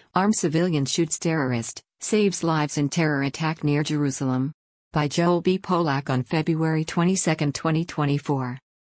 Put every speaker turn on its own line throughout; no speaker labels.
Armed civilian shoots terrorist, saves lives in terror attack near Jerusalem. By Joel B. Polak on February 22, 2024.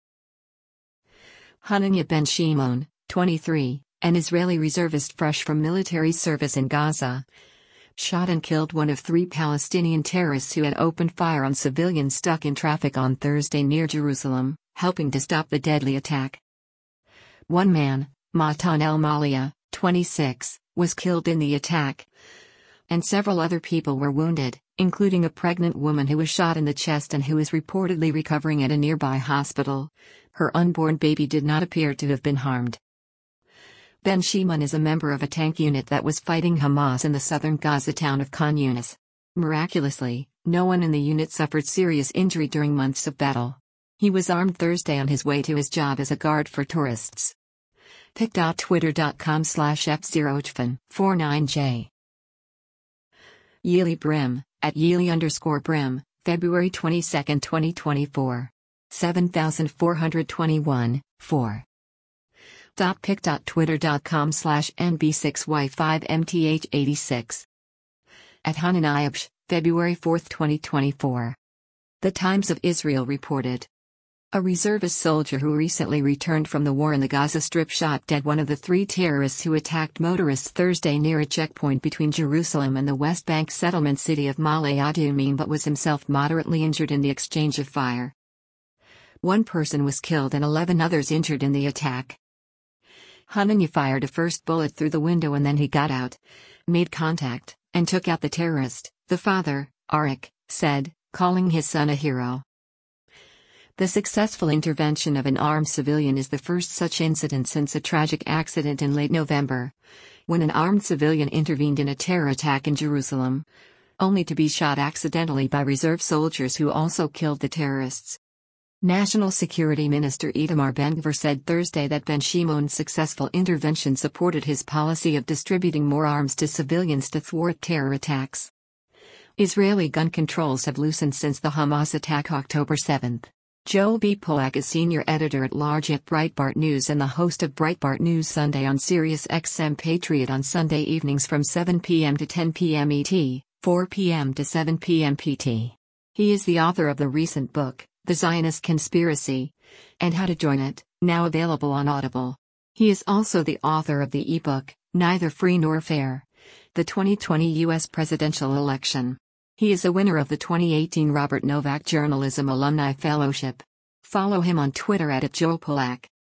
Hananya Ben Shimon, 23, an Israeli reservist fresh from military service in Gaza, shot and killed one of 3 Palestinian terrorists who had opened fire on civilians stuck in traffic on Thursday near Jerusalem, helping to stop the deadly attack. One man, Matan El-Malia, 26, was killed in the attack, and several other people were wounded, including a pregnant woman who was shot in the chest and who is reportedly recovering at a nearby hospital. Her unborn baby did not appear to have been harmed. Ben Shimon is a member of a tank unit that was fighting Hamas in the southern Gaza town of Khan Yunis. Miraculously, no one in the unit suffered serious injury during months of battle. He was armed Thursday on his way to his job as a guard for tourists. pic.twitter.com/f0chfan49j Yeely Brim, at Yeely_Brim, February 22, 2024. 7421, 4. pic.twitter.com/nb6y5mth86. At Hananayabsh, February 4, 2024. The Times of Israel reported. A reservist soldier who recently returned from the war in the Gaza Strip shot dead one of the 3 terrorists who attacked motorists Thursday near a checkpoint between Jerusalem and the West Bank settlement city of Ma'ale Adumim, but was himself moderately injured in the exchange of fire. 1 person was killed and 11 others injured in the attack. Hananya fired a first bullet through the window and then he got out, made contact, and took out the terrorist, the father, Arik, said, calling his son a hero. The successful intervention of an armed civilian is the first such incident since a tragic accident in late November, when an armed civilian intervened in a terror attack in Jerusalem, only to be shot accidentally by reserve soldiers who also killed the terrorists. National Security Minister Itamar Ben-Gvir said Thursday that Ben Shimon's successful intervention supported his policy of distributing more arms to civilians to thwart terror attacks. Israeli gun controls have loosened since the Hamas attack October 7. Joel B. Polak is senior editor-at-large at Breitbart News and the host of Breitbart News Sunday on Sirius XM Patriot on Sunday evenings from 7 p.m. to 10 p.m. ET, 4 p.m. to 7 p.m. PT. He is the author of the recent book, The Zionist Conspiracy, and How to Join It, now available on Audible. He is also the author of the ebook, Neither Free Nor Fair: The 2020 U.S. Presidential Election. He is a winner of the 2018 Robert Novak Journalism Alumni Fellowship. Follow him on Twitter @JoelPolak.